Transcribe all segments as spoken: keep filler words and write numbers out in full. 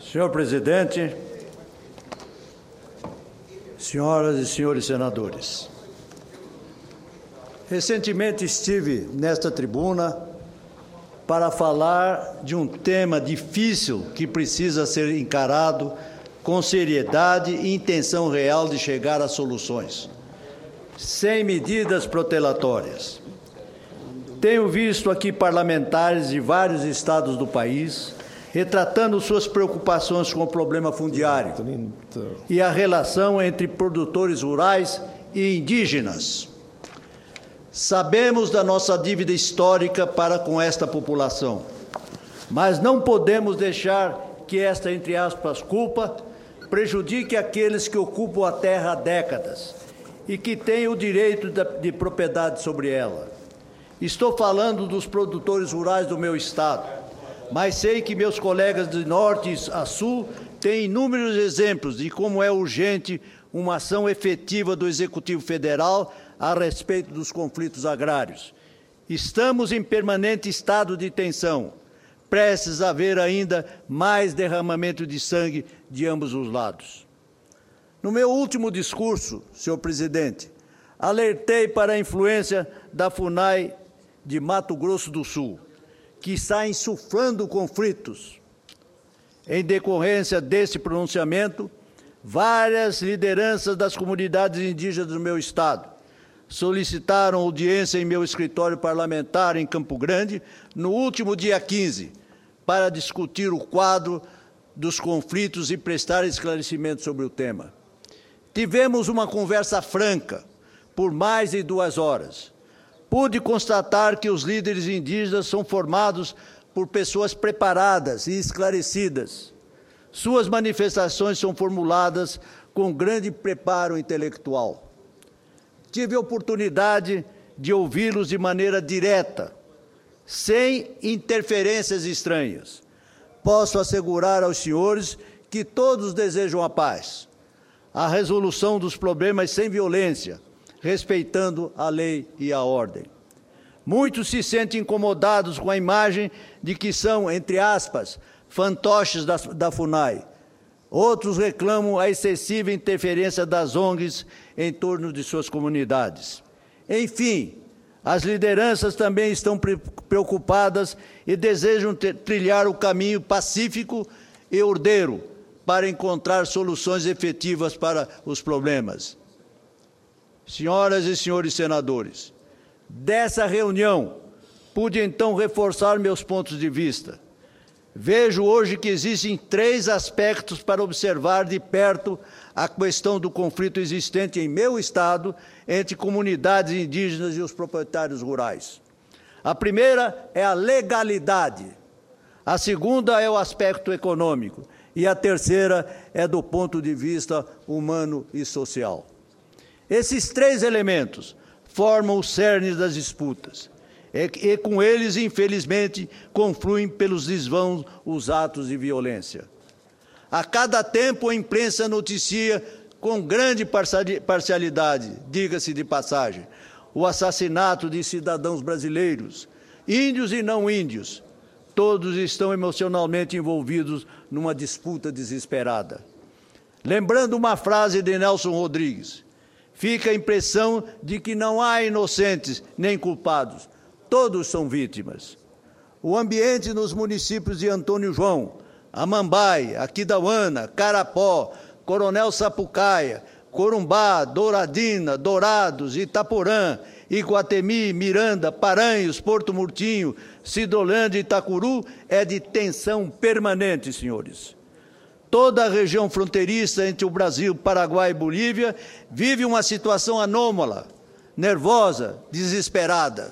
Senhor presidente, senhoras e senhores senadores, recentemente estive nesta tribuna para falar de um tema difícil que precisa ser encarado com seriedade e intenção real de chegar a soluções, sem medidas protelatórias. Tenho visto aqui parlamentares de vários estados do país retratando suas preocupações com o problema fundiário e a relação entre produtores rurais e indígenas. Sabemos da nossa dívida histórica para com esta população, mas não podemos deixar que esta, entre aspas, culpa prejudique aqueles que ocupam a terra há décadas e que têm o direito de propriedade sobre ela. Estou falando dos produtores rurais do meu estado, mas sei que meus colegas de norte a sul têm inúmeros exemplos de como é urgente uma ação efetiva do Executivo Federal a respeito dos conflitos agrários. Estamos em permanente estado de tensão, prestes a haver ainda mais derramamento de sangue de ambos os lados. No meu último discurso, senhor presidente, alertei para a influência da FUNAI de Mato Grosso do Sul, que está insuflando conflitos. Em decorrência desse pronunciamento, várias lideranças das comunidades indígenas do meu estado solicitaram audiência em meu escritório parlamentar em Campo Grande no último dia quinze, para discutir o quadro dos conflitos e prestar esclarecimentos sobre o tema. Tivemos uma conversa franca por mais de duas horas. Pude constatar que os líderes indígenas são formados por pessoas preparadas e esclarecidas. Suas manifestações são formuladas com grande preparo intelectual. Tive a oportunidade de ouvi-los de maneira direta, sem interferências estranhas. Posso assegurar aos senhores que todos desejam a paz, a resolução dos problemas sem violência, respeitando a lei e a ordem. Muitos se sentem incomodados com a imagem de que são, entre aspas, fantoches da, da FUNAI. Outros reclamam a excessiva interferência das O N Gs em torno de suas comunidades. Enfim, as lideranças também estão preocupadas e desejam trilhar o caminho pacífico e ordeiro para encontrar soluções efetivas para os problemas. Senhoras e senhores senadores, dessa reunião pude então reforçar meus pontos de vista. Vejo hoje que existem três aspectos para observar de perto a questão do conflito existente em meu estado entre comunidades indígenas e os proprietários rurais. A primeira é a legalidade, a segunda é o aspecto econômico e a terceira é do ponto de vista humano e social. Esses três elementos formam o cerne das disputas. E com eles, infelizmente, confluem pelos desvãos os atos de violência. A cada tempo, a imprensa noticia com grande parcialidade, diga-se de passagem, o assassinato de cidadãos brasileiros, índios e não índios. Todos estão emocionalmente envolvidos numa disputa desesperada. Lembrando uma frase de Nelson Rodrigues, fica a impressão de que não há inocentes nem culpados. Todos são vítimas. O ambiente nos municípios de Antônio João, Amambai, Aquidauana, Carapó, Coronel Sapucaia, Corumbá, Douradina, Dourados, Itaporã, Iguatemi, Miranda, Paranhos, Porto Murtinho, Cidrolândia e Itacuru é de tensão permanente, senhores. Toda a região fronteiriça entre o Brasil, Paraguai e Bolívia vive uma situação anômala, nervosa, desesperada.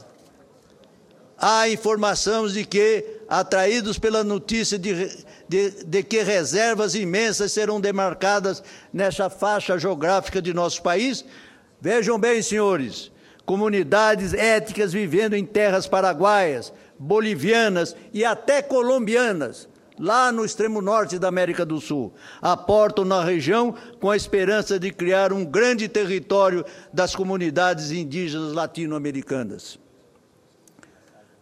Há informações de que, atraídos pela notícia de, de, de que reservas imensas serão demarcadas nessa faixa geográfica de nosso país, vejam bem, senhores, comunidades étnicas vivendo em terras paraguaias, bolivianas e até colombianas, lá no extremo norte da América do Sul, aportam na região com a esperança de criar um grande território das comunidades indígenas latino-americanas.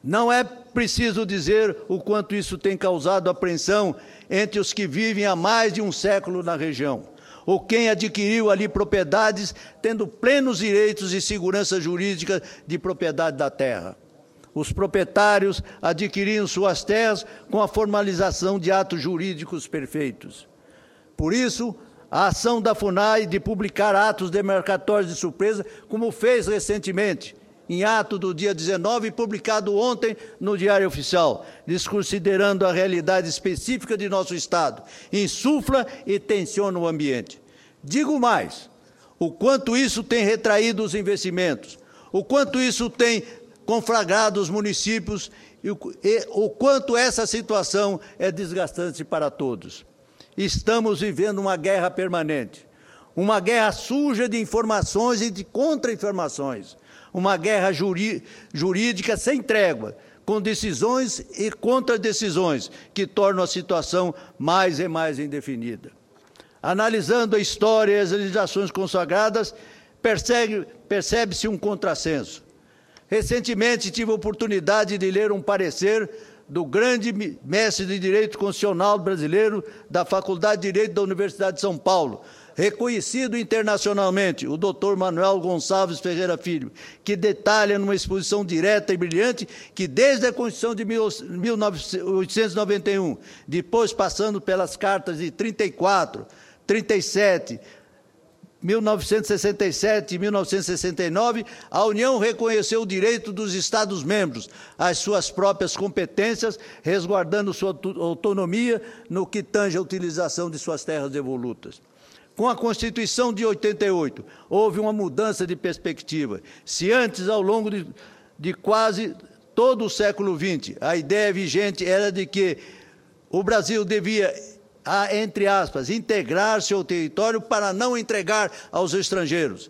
Não é preciso dizer o quanto isso tem causado apreensão entre os que vivem há mais de um século na região, ou quem adquiriu ali propriedades tendo plenos direitos e segurança jurídica de propriedade da terra. Os proprietários adquiriam suas terras com a formalização de atos jurídicos perfeitos. Por isso, a ação da FUNAI de publicar atos demarcatórios de surpresa, como fez recentemente, em ato do dia dezenove, publicado ontem no Diário Oficial, desconsiderando a realidade específica de nosso Estado, insufla e tensiona o ambiente. Digo mais, o quanto isso tem retraído os investimentos, o quanto isso tem conflagrado os municípios e o, e o quanto essa situação é desgastante para todos. Estamos vivendo uma guerra permanente, uma guerra suja de informações e de contra-informações, uma guerra juri, jurídica sem trégua, com decisões e contra-decisões que tornam a situação mais e mais indefinida. Analisando a história e as legislações consagradas, percebe, percebe-se um contrassenso. Recentemente tive a oportunidade de ler um parecer do grande mestre de Direito Constitucional brasileiro da Faculdade de Direito da Universidade de São Paulo, reconhecido internacionalmente, o doutor Manuel Gonçalves Ferreira Filho, que detalha numa exposição direta e brilhante que desde a Constituição de mil oitocentos e noventa e um, depois passando pelas cartas de trinta e quatro, trinta e sete, mil novecentos e sessenta e sete e mil novecentos e sessenta e nove, a União reconheceu o direito dos Estados-membros às suas próprias competências, resguardando sua autonomia no que tange a utilização de suas terras devolutas. Com a Constituição de oitenta e oito, houve uma mudança de perspectiva. Se antes, ao longo de, de quase todo o século vinte, a ideia vigente era de que o Brasil devia, a, entre aspas, integrar seu território para não entregar aos estrangeiros.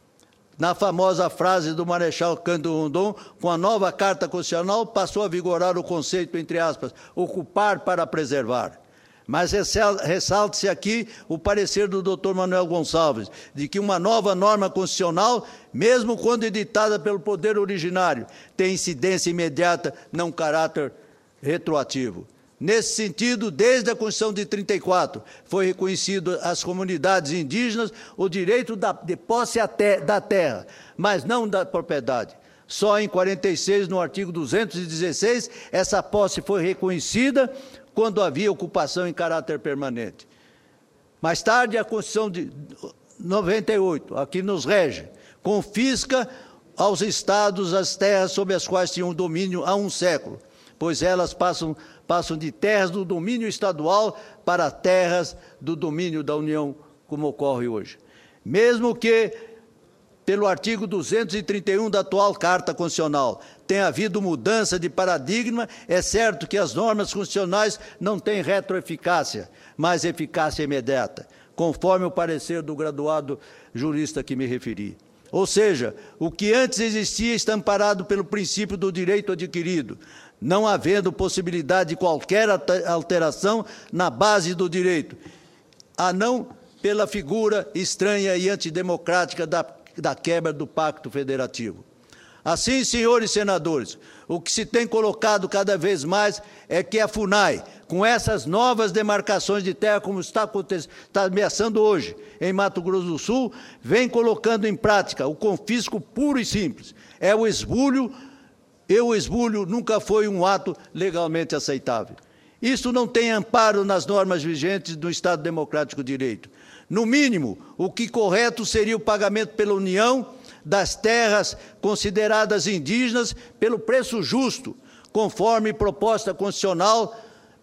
Na famosa frase do Marechal Cândido Rondon, com a nova Carta Constitucional, passou a vigorar o conceito, entre aspas, ocupar para preservar. Mas ressalte-se aqui o parecer do doutor Manuel Gonçalves, de que uma nova norma constitucional, mesmo quando editada pelo poder originário, tem incidência imediata, não caráter retroativo. Nesse sentido, desde a Constituição de trinta e quatro, foi reconhecido às comunidades indígenas o direito da, de posse da terra, mas não da propriedade. Só em quarenta e seis, no artigo duzentos e dezesseis, essa posse foi reconhecida quando havia ocupação em caráter permanente. Mais tarde, a Constituição de noventa e oito, aqui nos rege, confisca aos estados as terras sobre as quais tinham domínio há um século, pois elas passam, passam de terras do domínio estadual para terras do domínio da União, como ocorre hoje. Mesmo que, pelo artigo duzentos e trinta e um da atual Carta Constitucional, tenha havido mudança de paradigma, é certo que as normas constitucionais não têm retroeficácia, mas eficácia imediata, conforme o parecer do graduado jurista que me referi. Ou seja, o que antes existia está amparado pelo princípio do direito adquirido, não havendo possibilidade de qualquer alteração na base do direito, a não pela figura estranha e antidemocrática da, da quebra do Pacto Federativo. Assim, senhores senadores, o que se tem colocado cada vez mais é que a FUNAI, com essas novas demarcações de terra, como está, está ameaçando hoje em Mato Grosso do Sul, vem colocando em prática o confisco puro e simples. É o esbulho, e o esbulho nunca foi um ato legalmente aceitável. Isso não tem amparo nas normas vigentes do Estado Democrático de Direito. No mínimo, o que correto seria o pagamento pela União das terras consideradas indígenas pelo preço justo, conforme proposta constitucional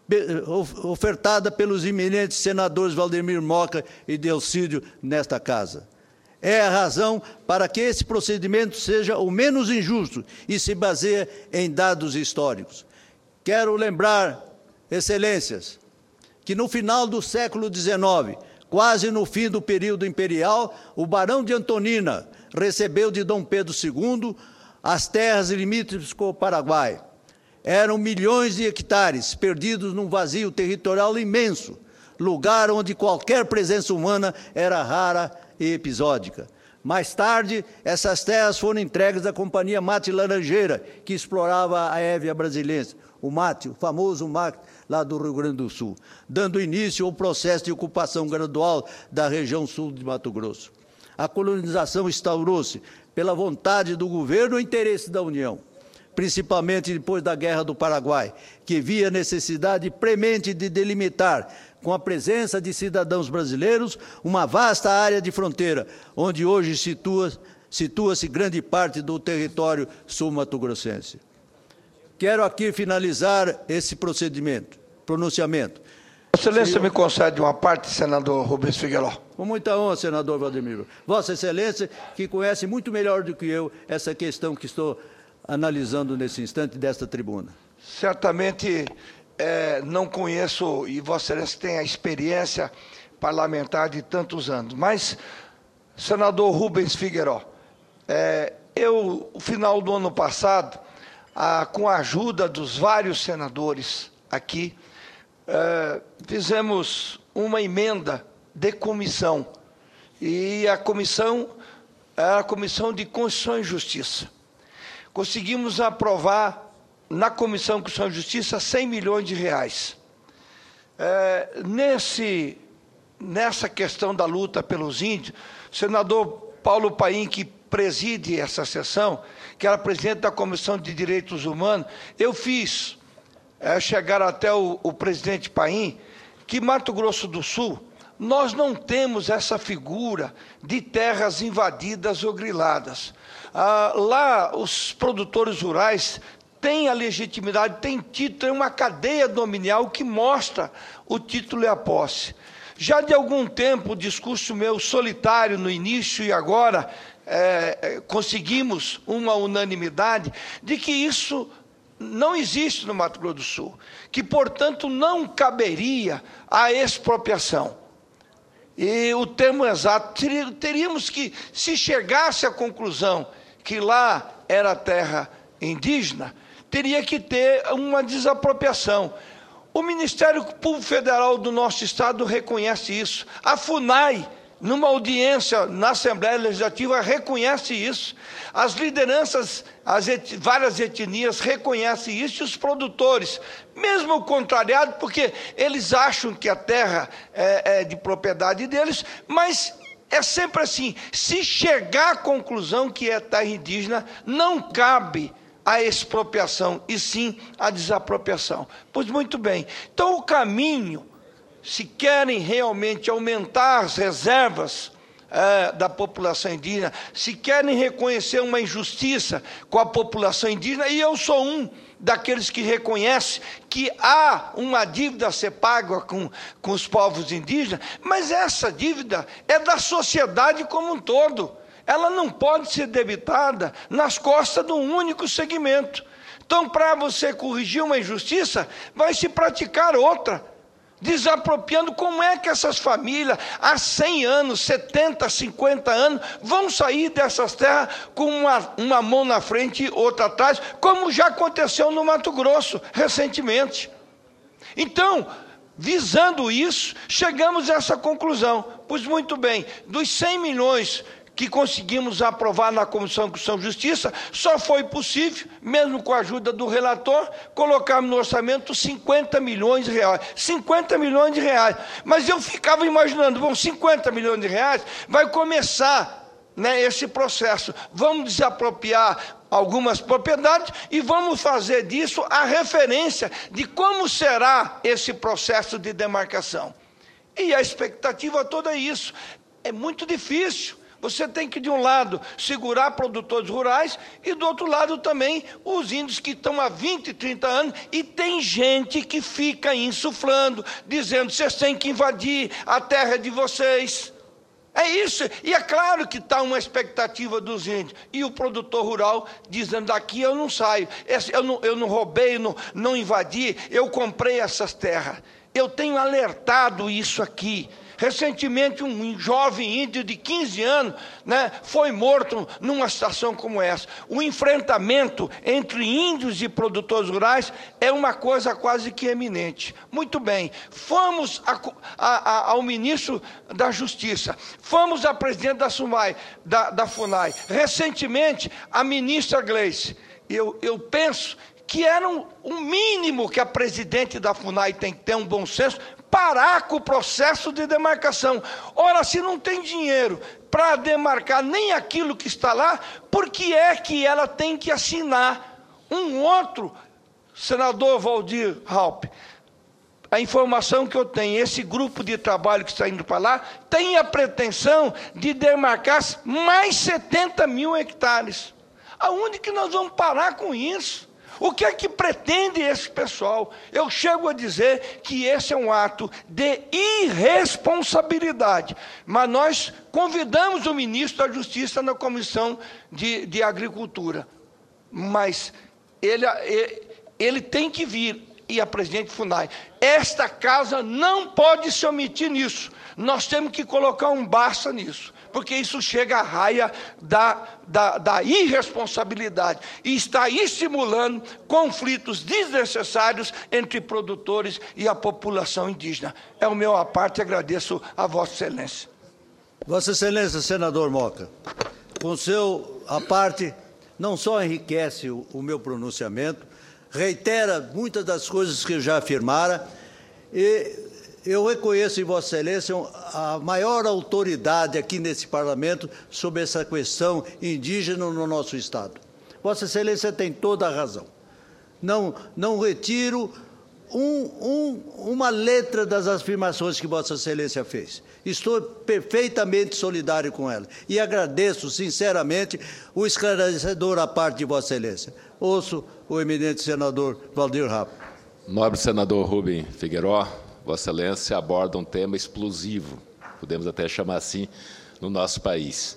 ofertada pelos eminentes senadores Valdemir Moca e Delcídio nesta casa. É a razão para que esse procedimento seja o menos injusto e se baseia em dados históricos. Quero lembrar, excelências, que no final do século dezenove, quase no fim do período imperial, o barão de Antonina recebeu de Dom Pedro segundo as terras limítrofes com o Paraguai. Eram milhões de hectares perdidos num vazio territorial imenso, lugar onde qualquer presença humana era rara e episódica. Mais tarde, essas terras foram entregues à Companhia Mate Laranjeira, que explorava a Évia Brasilense, o mate, o famoso mate lá do Rio Grande do Sul, dando início ao processo de ocupação gradual da região sul de Mato Grosso. A colonização instaurou-se pela vontade do governo e interesse da União, principalmente depois da Guerra do Paraguai, que via necessidade premente de delimitar, com a presença de cidadãos brasileiros, uma vasta área de fronteira, onde hoje situa, situa-se grande parte do território sul-mato-grossense. Quero aqui finalizar esse procedimento, pronunciamento. Excelência, Senhor... me concede uma parte, senador Rubens Figueiró. Com muita honra, senador Valdemiro. Vossa Excelência, que conhece muito melhor do que eu essa questão que estou analisando nesse instante desta tribuna. Certamente é, não conheço, e Vossa Excelência tem a experiência parlamentar de tantos anos, mas, senador Rubens Figueiró, é, eu, no final do ano passado, a, com a ajuda dos vários senadores aqui, é, fizemos uma emenda de comissão, e a comissão era a Comissão de Constituição e Justiça. Conseguimos aprovar na Comissão de Constituição e Justiça cem milhões de reais. É, nesse, nessa questão da luta pelos índios, o senador Paulo Paim, que preside essa sessão, que era presidente da Comissão de Direitos Humanos, eu fiz é, chegar até o, o presidente Paim que Mato Grosso do Sul, nós não temos essa figura de terras invadidas ou griladas. Ah, lá, os produtores rurais têm a legitimidade, têm título, tem uma cadeia dominial que mostra o título e a posse. Já de algum tempo, o discurso meu solitário no início e agora, é, conseguimos uma unanimidade de que isso não existe no Mato Grosso do Sul, que, portanto, não caberia a expropriação. E o termo exato, teríamos que, se chegasse à conclusão que lá era terra indígena, teria que ter uma desapropriação. O Ministério Público Federal do nosso Estado reconhece isso. A FUNAI, numa audiência na Assembleia Legislativa, reconhece isso. As lideranças, as et, várias etnias reconhecem isso, e os produtores, mesmo contrariados, porque eles acham que a terra é, é de propriedade deles, mas é sempre assim, se chegar à conclusão que é terra indígena, não cabe a expropriação, e sim a desapropriação. Pois muito bem, então o caminho, se querem realmente aumentar as reservas é, da população indígena, se querem reconhecer uma injustiça com a população indígena, e eu sou um daqueles que reconhece que há uma dívida a ser paga com, com os povos indígenas, mas essa dívida é da sociedade como um todo. Ela não pode ser debitada nas costas de um único segmento. Então, para você corrigir uma injustiça, vai se praticar outra, desapropriando. Como é que essas famílias, há cem anos, setenta, cinquenta anos, vão sair dessas terras com uma, uma mão na frente e outra atrás, como já aconteceu no Mato Grosso, recentemente? Então, visando isso, chegamos a essa conclusão. Pois muito bem, dos cem milhões que conseguimos aprovar na Comissão de Constituição e Justiça, só foi possível, mesmo com a ajuda do relator, colocarmos no orçamento cinquenta milhões de reais. cinquenta milhões de reais. Mas eu ficava imaginando, bom, cinquenta milhões de reais vai começar, né, esse processo. Vamos desapropriar algumas propriedades e vamos fazer disso a referência de como será esse processo de demarcação. E a expectativa toda é isso. É muito difícil. Você tem que, de um lado, segurar produtores rurais e, do outro lado, também os índios que estão há vinte, trinta anos, e tem gente que fica insuflando, dizendo, vocês têm que invadir a terra de vocês. É isso. E é claro que está uma expectativa dos índios. E o produtor rural dizendo, daqui eu não saio, eu não, eu não roubei, eu não, não invadi, eu comprei essas terras. Eu tenho alertado isso aqui. Recentemente, um jovem índio de quinze anos, né, foi morto numa situação como essa. O enfrentamento entre índios e produtores rurais é uma coisa quase que eminente. Muito bem, fomos a, a, a, ao ministro da Justiça, fomos à presidente da, Sumai, da, da FUNAI. Recentemente, a ministra Gleice. Eu, eu penso que era um, um mínimo que a presidente da FUNAI tem que ter um bom senso, parar com o processo de demarcação. Ora, se não tem dinheiro para demarcar nem aquilo que está lá, por que é que ela tem que assinar um outro, senador Waldir Raupp? A informação que eu tenho, esse grupo de trabalho que está indo para lá, tem a pretensão de demarcar mais setenta mil hectares. Aonde que nós vamos parar com isso? O que é que pretende esse pessoal? Eu chego a dizer que esse é um ato de irresponsabilidade. Mas nós convidamos o ministro da Justiça na Comissão de, de Agricultura. Mas ele, ele tem que vir, e a presidente FUNAI. Esta casa não pode se omitir nisso. Nós temos que colocar um basta nisso, porque isso chega à raia da, da, da irresponsabilidade e está estimulando conflitos desnecessários entre produtores e a população indígena. É o meu à parte, agradeço a Vossa Excelência. Vossa Excelência, senador Moca, com seu à parte, não só enriquece o, o meu pronunciamento, reitera muitas das coisas que eu já afirmara, e eu reconheço em Vossa Excelência a maior autoridade aqui nesse Parlamento sobre essa questão indígena no nosso Estado. Vossa Excelência tem toda a razão. Não, não retiro um, um, uma letra das afirmações que Vossa Excelência fez. Estou perfeitamente solidário com ela e agradeço sinceramente o esclarecedor à parte de Vossa Excelência. Ouço o eminente senador Waldir Raupp. Nobre senador Rubem Figueiró, Vossa Excelência aborda um tema explosivo, podemos até chamar assim, no nosso país.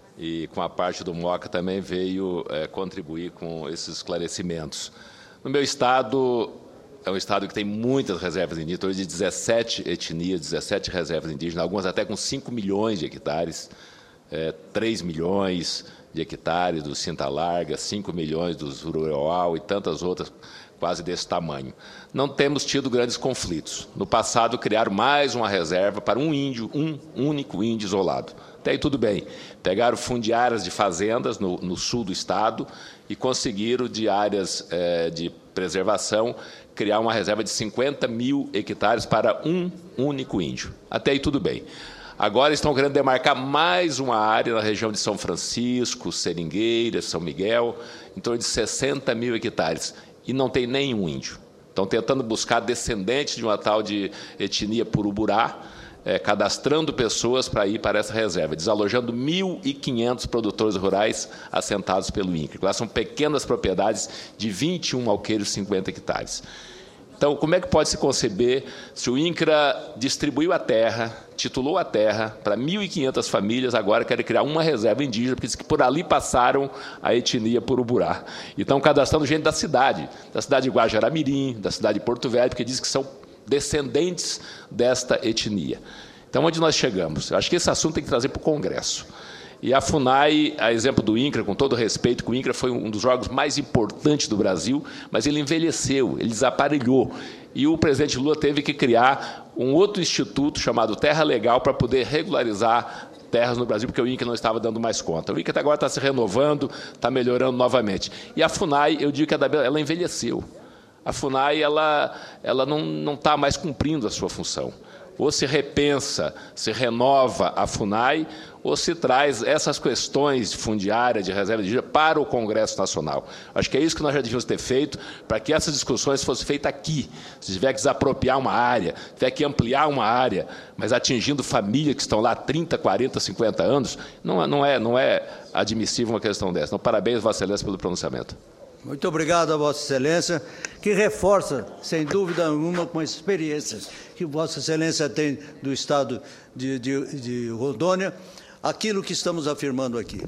E com a parte do Moca também veio é, contribuir com esses esclarecimentos. No meu estado, é um estado que tem muitas reservas indígenas, de dezessete etnias, dezessete reservas indígenas, algumas até com cinco milhões de hectares, é, três milhões de hectares do Cinta Larga, cinco milhões do Zuruauá e tantas outras quase desse tamanho. Não temos tido grandes conflitos. No passado, criaram mais uma reserva para um índio, um único índio isolado. Até aí tudo bem. Pegaram fundiárias de fazendas no, no sul do estado e conseguiram, de áreas é, de preservação, criar uma reserva de cinquenta mil hectares para um único índio. Até aí tudo bem. Agora estão querendo demarcar mais uma área na região de São Francisco, Seringueiras, São Miguel, em torno de sessenta mil hectares. E não tem nenhum índio. Estão tentando buscar descendentes de uma tal de etnia Puruburá, é, cadastrando pessoas para ir para essa reserva, desalojando mil e quinhentos produtores rurais assentados pelo INCRA. Lá são pequenas propriedades de vinte e um alqueires, cinquenta hectares. Então, como é que pode se conceber se o INCRA distribuiu a terra, titulou a terra para mil e quinhentas famílias, agora quer criar uma reserva indígena, porque diz que por ali passaram a etnia Puruburá. E estão cadastrando gente da cidade, da cidade de Guajará-Mirim, da cidade de Porto Velho, porque diz que são descendentes desta etnia. Então, onde nós chegamos? Eu acho que esse assunto tem que trazer para o Congresso. E a FUNAI, a exemplo do INCRA, com todo respeito, que o INCRA foi um dos órgãos mais importantes do Brasil, mas ele envelheceu, ele desaparelhou. E o presidente Lula teve que criar um outro instituto chamado Terra Legal para poder regularizar terras no Brasil, porque o INCRA não estava dando mais conta. O INCRA agora está se renovando, está melhorando novamente. E a FUNAI, eu digo que ela envelheceu. A FUNAI ela, ela não, não está mais cumprindo a sua função. Ou se repensa, se renova a FUNAI, ou se traz essas questões de fundiária, de reserva indígena, para o Congresso Nacional. Acho que é isso que nós já devíamos ter feito, para que essas discussões fossem feitas aqui. Se tiver que desapropriar uma área, tiver que ampliar uma área, mas atingindo famílias que estão lá há trinta, quarenta, cinquenta anos, não, não, é, não é admissível uma questão dessa. Então, parabéns, Vossa Excelência, pelo pronunciamento. Muito obrigado a Vossa Excelência, que reforça, sem dúvida alguma, com as experiências que Vossa Excelência tem do Estado de, de, de Rondônia, aquilo que estamos afirmando aqui.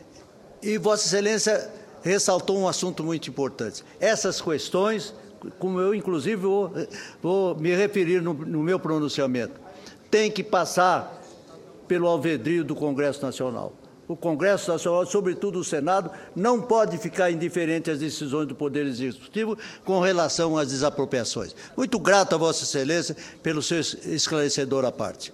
E Vossa Excelência ressaltou um assunto muito importante. Essas questões, como eu, inclusive, vou, vou me referir no, no meu pronunciamento, tem que passar pelo alvedrio do Congresso Nacional. O Congresso Nacional, sobretudo o Senado, não pode ficar indiferente às decisões do Poder Executivo com relação às desapropriações. Muito grato a Vossa Excelência pelo seu esclarecedor à parte.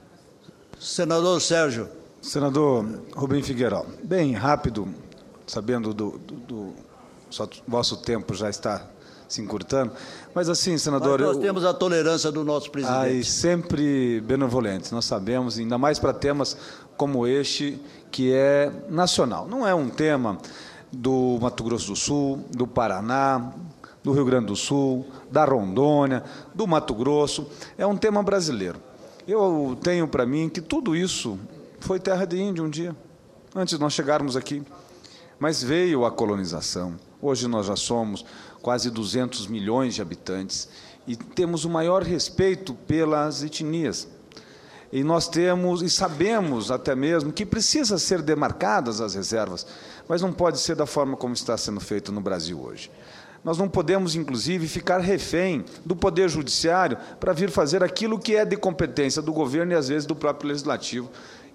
Senador Sérgio. Senador Rubem Figueiredo, bem rápido, sabendo do, do, do só, vosso tempo já está se encurtando, mas assim, senador... Mas nós eu, temos a tolerância do nosso presidente. Ai, sempre benevolentes, nós sabemos, ainda mais para temas como este, que é nacional. Não é um tema do Mato Grosso do Sul, do Paraná, do Rio Grande do Sul, da Rondônia, do Mato Grosso, é um tema brasileiro. Eu tenho para mim que tudo isso foi terra de índio um dia, antes de nós chegarmos aqui. Mas veio a colonização. Hoje nós já somos quase duzentos milhões de habitantes e temos o maior respeito pelas etnias. E nós temos, e sabemos até mesmo, que precisa ser demarcadas as reservas, mas não pode ser da forma como está sendo feito no Brasil hoje. Nós não podemos, inclusive, ficar refém do Poder Judiciário para vir fazer aquilo que é de competência do governo e, às vezes, do próprio Legislativo.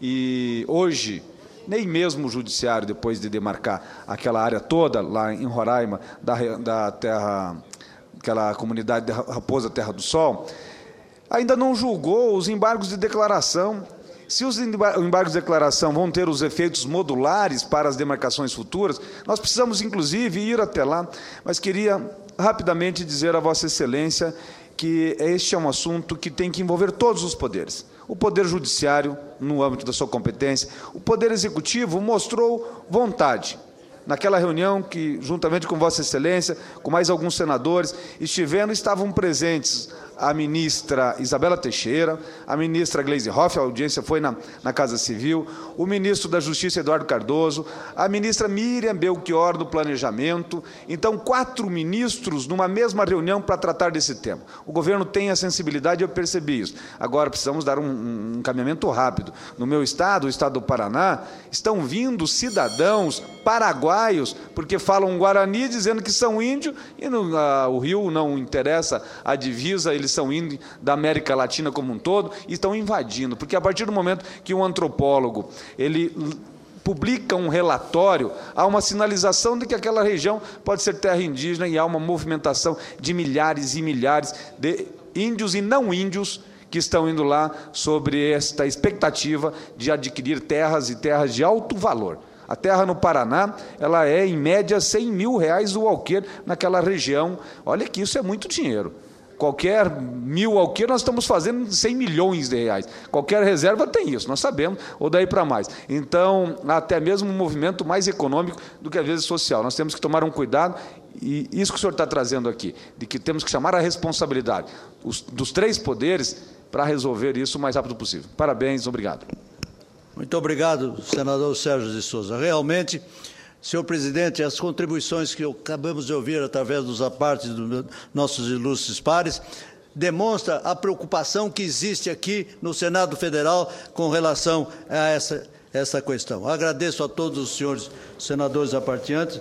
E hoje, nem mesmo o Judiciário, depois de demarcar aquela área toda, lá em Roraima, da, da terra, aquela comunidade de Raposa Terra do Sol, ainda não julgou os embargos de declaração. Se os embargos de declaração vão ter os efeitos modulares para as demarcações futuras, nós precisamos, inclusive, ir até lá. Mas queria rapidamente dizer a Vossa Excelência que este é um assunto que tem que envolver todos os poderes. O Poder Judiciário, no âmbito da sua competência, o Poder Executivo mostrou vontade. Naquela reunião que, juntamente com Vossa Excelência, com mais alguns senadores, estiveram, estavam presentes a ministra Isabela Teixeira, a ministra Gleisi Hoff, a audiência foi na, na Casa Civil, o ministro da Justiça, Eduardo Cardoso, a ministra Miriam Belchior, do Planejamento. Então, quatro ministros numa mesma reunião para tratar desse tema. O governo tem a sensibilidade, eu percebi isso. Agora, precisamos dar um, um encaminhamento rápido. No meu estado, o estado do Paraná, estão vindo cidadãos paraguaios, porque falam Guarani, dizendo que são índios, e no, a, o Rio não interessa a divisa, eles são índios da América Latina como um todo, e estão invadindo, porque a partir do momento que um antropólogo ele publica um relatório, há uma sinalização de que aquela região pode ser terra indígena e há uma movimentação de milhares e milhares de índios e não índios que estão indo lá sobre esta expectativa de adquirir terras e terras de alto valor. A terra no Paraná, ela é, em média, cem mil reais o alqueire naquela região. Olha que isso é muito dinheiro. Qualquer mil alqueire, nós estamos fazendo cem milhões de reais. Qualquer reserva tem isso, nós sabemos, ou daí para mais. Então, até mesmo um movimento mais econômico do que, às vezes, social. Nós temos que tomar um cuidado, e isso que o senhor está trazendo aqui, de que temos que chamar a responsabilidade os, dos três poderes para resolver isso o mais rápido possível. Parabéns, obrigado. Muito obrigado, senador Sérgio de Souza. Realmente, senhor presidente, as contribuições que acabamos de ouvir através dos apartes dos nossos ilustres pares demonstra a preocupação que existe aqui no Senado Federal com relação a essa, essa questão. Agradeço a todos os senhores senadores aparteantes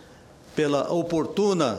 pela oportuna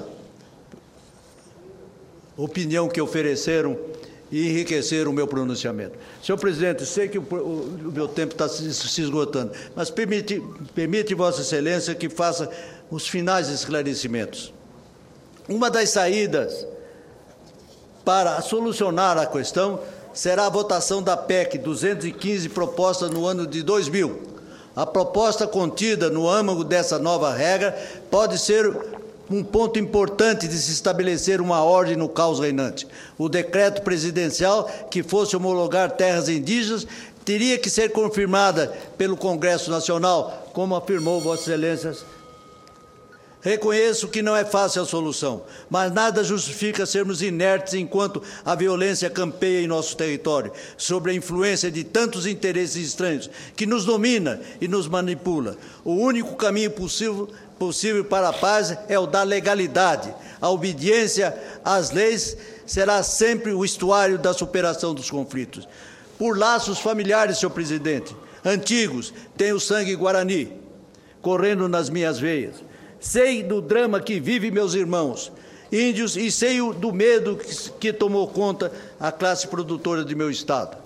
opinião que ofereceram e enriquecer o meu pronunciamento. Senhor presidente, sei que o, o, o meu tempo está se, se esgotando, mas permite, permite Vossa Excelência que faça os finais esclarecimentos. Uma das saídas para solucionar a questão será a votação da P E C duzentos e quinze, proposta no ano de dois mil. A proposta contida no âmago dessa nova regra pode ser um ponto importante de se estabelecer uma ordem no caos reinante. O decreto presidencial que fosse homologar terras indígenas teria que ser confirmada pelo Congresso Nacional, como afirmou Vossa Excelência. Reconheço que não é fácil a solução, mas nada justifica sermos inertes enquanto a violência campeia em nosso território, sob a influência de tantos interesses estranhos que nos domina e nos manipula. O único caminho possível possível para a paz é o da legalidade. A obediência às leis será sempre o estuário da superação dos conflitos. Por laços familiares, senhor presidente, antigos, tenho sangue guarani correndo nas minhas veias. Sei do drama que vivem meus irmãos índios e sei do medo que tomou conta a classe produtora de meu estado.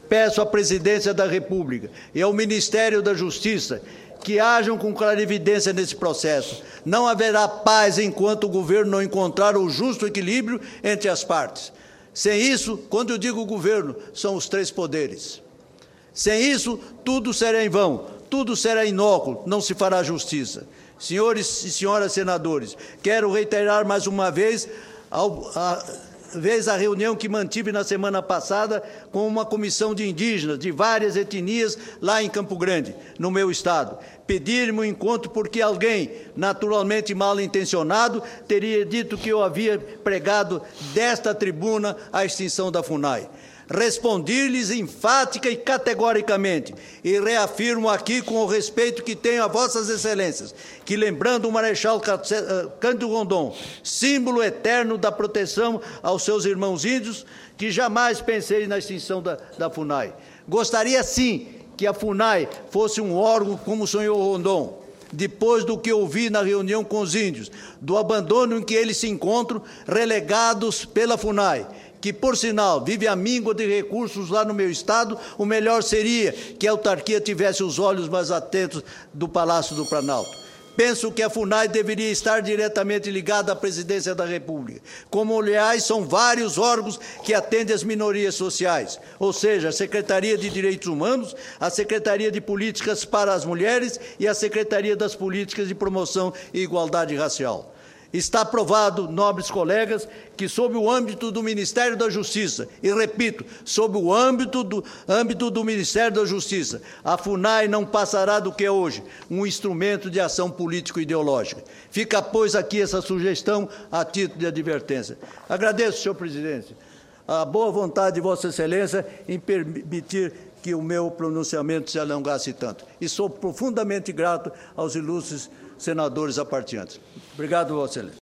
Peço à Presidência da República e ao Ministério da Justiça que hajam com clarividência nesse processo. Não haverá paz enquanto o governo não encontrar o justo equilíbrio entre as partes. Sem isso, quando eu digo governo, são os três poderes. Sem isso, tudo será em vão, tudo será inócuo, não se fará justiça. Senhores e senhoras senadores, quero reiterar mais uma vez ao, a, vez a reunião que mantive na semana passada com uma comissão de indígenas de várias etnias lá em Campo Grande, no meu estado. Pedir-me um encontro porque alguém, naturalmente mal intencionado, teria dito que eu havia pregado desta tribuna a extinção da FUNAI. Respondi-lhes enfática e categoricamente, e reafirmo aqui com o respeito que tenho a vossas excelências, que lembrando o Marechal Cândido Rondon, símbolo eterno da proteção aos seus irmãos índios, que jamais pensei na extinção da, da FUNAI. Gostaria sim que a FUNAI fosse um órgão como sonhou Rondon, depois do que ouvi na reunião com os índios, do abandono em que eles se encontram, relegados pela FUNAI, que, por sinal, vive a míngua de recursos lá no meu estado, o melhor seria que a autarquia tivesse os olhos mais atentos do Palácio do Planalto. Penso que a FUNAI deveria estar diretamente ligada à Presidência da República, como, aliás, são vários órgãos que atendem às minorias sociais, ou seja, a Secretaria de Direitos Humanos, a Secretaria de Políticas para as Mulheres e a Secretaria das Políticas de Promoção e Igualdade Racial. Está provado, nobres colegas, que sob o âmbito do Ministério da Justiça, e repito, sob o âmbito do, âmbito do Ministério da Justiça, a FUNAI não passará do que é hoje, um instrumento de ação político-ideológica. Fica, pois, aqui essa sugestão a título de advertência. Agradeço, senhor presidente, a boa vontade de Vossa Excelência em permitir que o meu pronunciamento se alongasse tanto. E sou profundamente grato aos ilustres senadores apartiantes. Obrigado, Vossa Excelência.